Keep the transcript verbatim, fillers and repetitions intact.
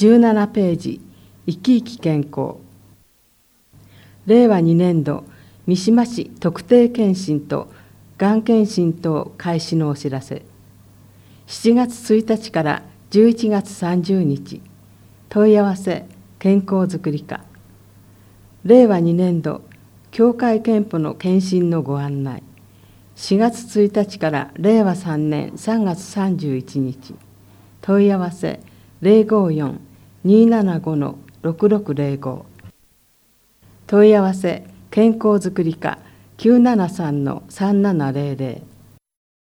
じゅうななページ、生き生き健康。れいわにねんど、三島市特定健診とがん検診等開始のお知らせ。しちがつついたちからじゅういちがつさんじゅうにち、問い合わせ健康づくり課。れいわにねんど、協会憲法の検診のご案内。しがつついたちかられいわさんねんさんがつさんじゅういちにち、問い合わせゼロごよん にーななご ろくろくゼロご。問い合わせ健康づくり課 きゅうななさん さんななゼロゼロ。